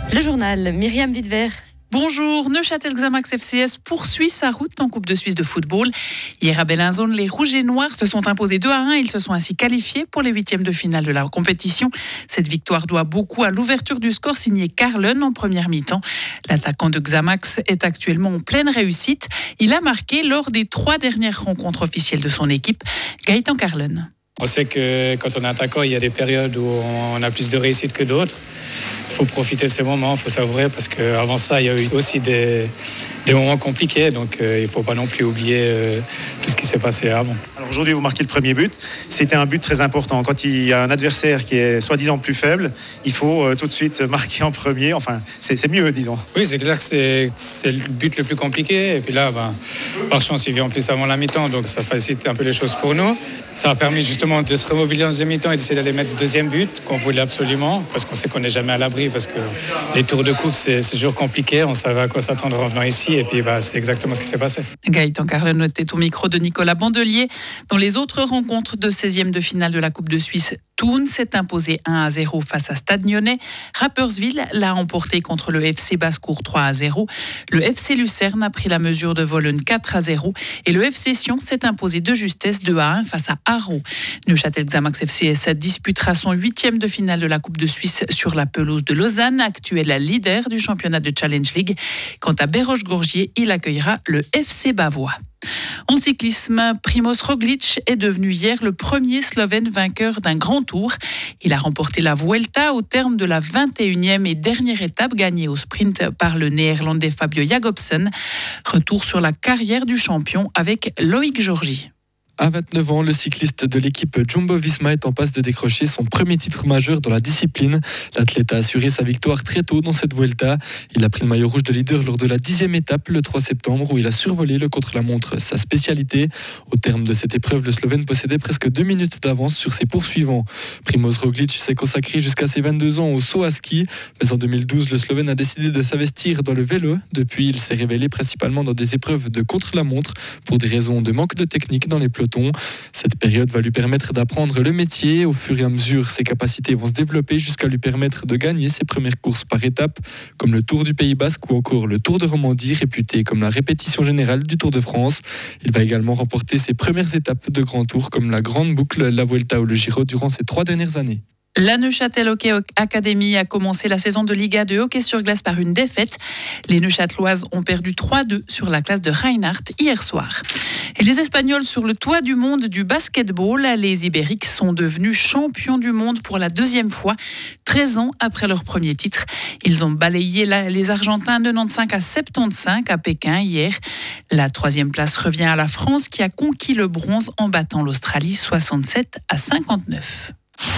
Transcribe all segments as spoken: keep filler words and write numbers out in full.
Le journal, Myriam Videvert. Bonjour, Neuchâtel Xamax F C S poursuit sa route en Coupe de Suisse de football. Hier à Bellinzone, les Rouges et Noirs se sont imposés deux à un. Ils se sont ainsi qualifiés pour les huitièmes de finale de la compétition. Cette victoire doit beaucoup à l'ouverture du score signé Carlen en première mi-temps. L'attaquant de Xamax est actuellement en pleine réussite. Il a marqué lors des trois dernières rencontres officielles de son équipe. Gaëtan Carlen. On sait que quand on est attaquant, il y a des périodes où on a plus de réussite que d'autres. Il faut profiter de ces moments, il faut savourer, parce qu'avant ça, il y a eu aussi des, des moments compliqués, donc euh, il ne faut pas non plus oublier euh, tout ce qui s'est passé avant. Alors aujourd'hui, vous marquez le premier but. C'était un but très important. Quand il y a un adversaire qui est soi-disant plus faible, il faut euh, tout de suite marquer en premier. Enfin, c'est, c'est mieux, disons. Oui, c'est clair que c'est, c'est le but le plus compliqué. Et puis là, ben, par chance, il vient en plus avant la mi-temps, donc ça facilite un peu les choses pour nous. Ça a permis justement de se remobiliser en deuxième mi-temps et d'essayer d'aller mettre ce deuxième but qu'on voulait absolument, parce qu'on sait qu'on n'est jamais à l'abri, parce que les tours de coupe, c'est, c'est toujours compliqué. On savait à quoi s'attendre en venant ici, et puis bah, c'est exactement ce qui s'est passé. Gaëtan Carlen était au micro de Nicolas Bandelier. Dans les autres rencontres de seizième de finale de la Coupe de Suisse, Thun s'est imposé un à zéro face à Stade Lyonnais. Rapperswil l'a emporté contre le F C Basse-Cour trois à zéro. Le F C Lucerne a pris la mesure de Vollen quatre à zéro. Et le F C Sion s'est imposé de justesse deux à un face à Haro. Neuchâtel Xamax F C S disputera son huitième de finale de la Coupe de Suisse sur la pelouse de Lausanne, actuelle leader du championnat de Challenge League. Quant à Béroche-Gourgier, il accueillera le F C Bavois. En cyclisme, Primož Roglič est devenu hier le premier Slovène vainqueur d'un grand tour. Il a remporté la Vuelta au terme de la vingt et unième et dernière étape gagnée au sprint par le néerlandais Fabio Jacobsen. Retour sur la carrière du champion avec Loïc Georgi. À vingt-neuf ans, le cycliste de l'équipe Jumbo-Visma est en passe de décrocher son premier titre majeur dans la discipline. L'athlète a assuré sa victoire très tôt dans cette Vuelta. Il a pris le maillot rouge de leader lors de la dixième étape le trois septembre où il a survolé le contre-la-montre, sa spécialité. Au terme de cette épreuve, le Slovène possédait presque deux minutes d'avance sur ses poursuivants. Primož Roglič s'est consacré jusqu'à ses vingt-deux ans au saut à ski. Mais en deux mille douze, le Slovène a décidé de s'investir dans le vélo. Depuis, il s'est révélé principalement dans des épreuves de contre-la-montre pour des raisons de manque de technique dans les pelotons. Cette période va lui permettre d'apprendre le métier. Au fur et à mesure, ses capacités vont se développer jusqu'à lui permettre de gagner ses premières courses par étapes, comme le Tour du Pays Basque ou encore le Tour de Romandie, réputé comme la répétition générale du Tour de France. Il va également remporter ses premières étapes de grand tour, comme la Grande Boucle, la Vuelta ou le Giro durant ces trois dernières années. La Neuchâtel Hockey Academy a commencé la saison de Liga de hockey sur glace par une défaite. Les Neuchâteloises ont perdu trois à deux sur la classe de Reinhardt hier soir. Et les Espagnols sur le toit du monde du basketball, les Ibériques sont devenus champions du monde pour la deuxième fois, treize ans après leur premier titre. Ils ont balayé la, les Argentins quatre-vingt-quinze à soixante-quinze à Pékin hier. La troisième place revient à la France qui a conquis le bronze en battant l'Australie soixante-sept à cinquante-neuf.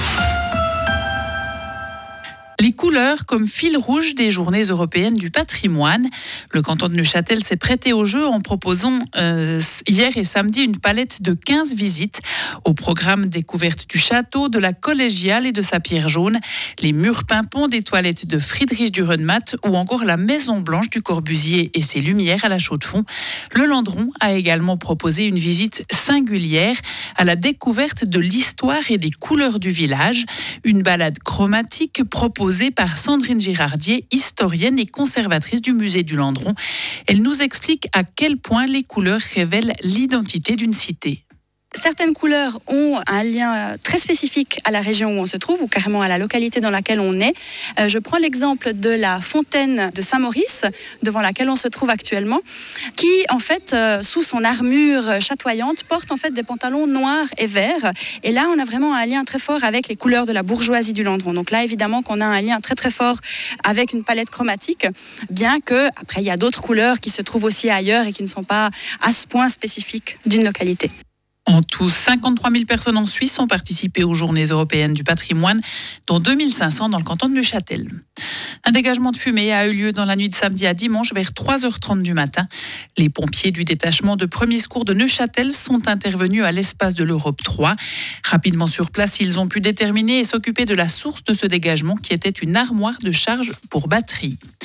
Les couleurs comme fil rouge des journées européennes du patrimoine. Le canton de Neuchâtel s'est prêté au jeu en proposant euh, hier et samedi une palette de quinze visites. Au programme découverte du château, de la collégiale et de sa pierre jaune, les murs pimpants des toilettes de Friedrich Dürrenmatt ou encore la Maison Blanche du Corbusier et ses lumières à la Chaux-de-Fonds. Le Landron a également proposé une visite singulière à la découverte de l'histoire et des couleurs du village. Une balade chromatique proposée par Sandrine Girardier, historienne et conservatrice du musée du Landron. Elle nous explique à quel point les couleurs révèlent l'identité d'une cité. Certaines couleurs ont un lien très spécifique à la région où on se trouve ou carrément à la localité dans laquelle on est. Euh, je prends l'exemple de la fontaine de Saint-Maurice, devant laquelle on se trouve actuellement, qui en fait, euh, sous son armure chatoyante, porte en fait des pantalons noirs et verts. Et là, on a vraiment un lien très fort avec les couleurs de la bourgeoisie du Landron. Donc là, évidemment qu'on a un lien très très fort avec une palette chromatique, bien que après il y a d'autres couleurs qui se trouvent aussi ailleurs et qui ne sont pas à ce point spécifiques d'une localité. En tout, cinquante-trois mille personnes en Suisse ont participé aux Journées européennes du patrimoine, dont deux mille cinq cents dans le canton de Neuchâtel. Un dégagement de fumée a eu lieu dans la nuit de samedi à dimanche vers trois heures trente du matin. Les pompiers du détachement de premiers secours de Neuchâtel sont intervenus à l'espace de l'Europe trois. Rapidement sur place, ils ont pu déterminer et s'occuper de la source de ce dégagement qui était une armoire de charge pour batterie.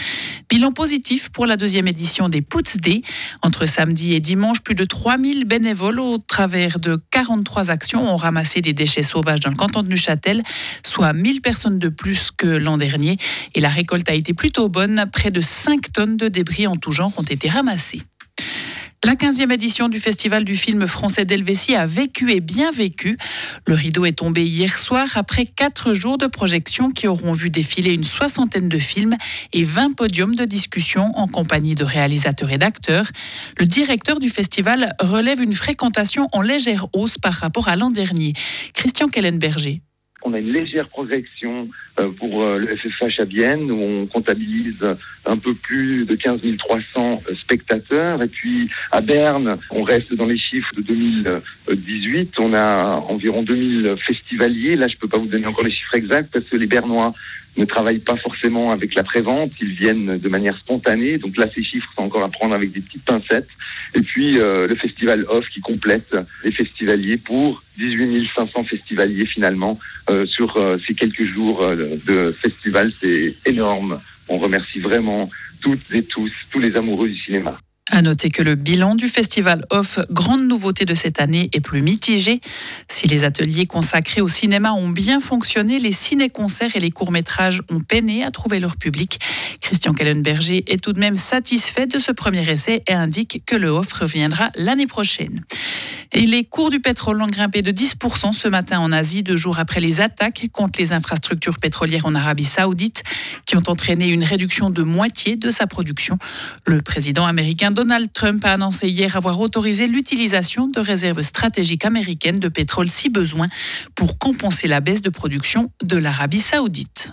Bilan positif pour la deuxième édition des Puts Day. Entre samedi et dimanche, plus de trois mille bénévoles au travers de quarante-trois actions ont ramassé des déchets sauvages dans le canton de Neuchâtel, soit mille personnes de plus que l'an dernier. Et la récolte a été plutôt bonne. Près de cinq tonnes de débris en tout genre ont été ramassées. La quinzième édition du Festival du film français d'Helvétie a vécu et bien vécu. Le rideau est tombé hier soir après quatre jours de projection qui auront vu défiler une soixantaine de films et vingt podiums de discussion en compagnie de réalisateurs et d'acteurs. Le directeur du festival relève une fréquentation en légère hausse par rapport à l'an dernier. Christian Kellenberger. On a une légère progression pour le F F H à Bienne, où on comptabilise un peu plus de quinze mille trois cents spectateurs. Et puis à Berne, on reste dans les chiffres de deux mille dix-huit. On a environ deux mille festivaliers. Là, je ne peux pas vous donner encore les chiffres exacts parce que les Bernois ne travaillent pas forcément avec la prévente, ils viennent de manière spontanée. Donc là, ces chiffres sont encore à prendre avec des petites pincettes. Et puis euh, le festival Off qui complète les festivaliers pour dix-huit mille cinq cents festivaliers finalement euh, sur euh, ces quelques jours euh, de festival. C'est énorme. On remercie vraiment toutes et tous, tous les amoureux du cinéma. À noter que le bilan du Festival Off, grande nouveauté de cette année, est plus mitigé. Si les ateliers consacrés au cinéma ont bien fonctionné, les ciné-concerts et les courts-métrages ont peiné à trouver leur public. Christian Kellenberger est tout de même satisfait de ce premier essai et indique que le Off reviendra l'année prochaine. Et les cours du pétrole ont grimpé de dix pour cent ce matin en Asie, deux jours après les attaques contre les infrastructures pétrolières en Arabie Saoudite, qui ont entraîné une réduction de moitié de sa production. Le président américain Donald Trump a annoncé hier avoir autorisé l'utilisation de réserves stratégiques américaines de pétrole si besoin pour compenser la baisse de production de l'Arabie Saoudite.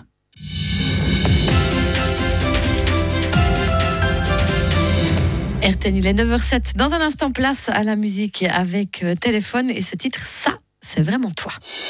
R T N, il est neuf heures sept. Dans un instant, place à la musique avec euh, Téléphone et ce titre, ça, c'est vraiment toi.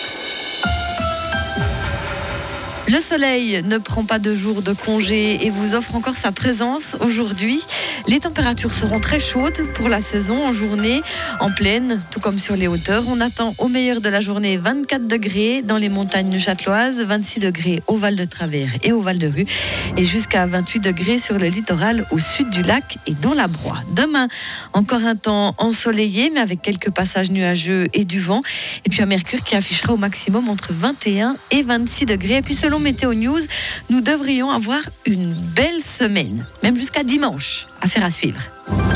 Le soleil ne prend pas de jours de congé et vous offre encore sa présence aujourd'hui. Les températures seront très chaudes pour la saison en journée, en plaine, tout comme sur les hauteurs. On attend au meilleur de la journée vingt-quatre degrés dans les montagnes châteloises, vingt-six degrés au Val de Travers et au Val de Rue et jusqu'à vingt-huit degrés sur le littoral au sud du lac et dans la Broye. Demain, encore un temps ensoleillé mais avec quelques passages nuageux et du vent. Et puis un mercure qui affichera au maximum entre vingt et un et vingt-six degrés. Et puis selon Météo News, nous devrions avoir une belle semaine, même jusqu'à dimanche. Affaire à suivre.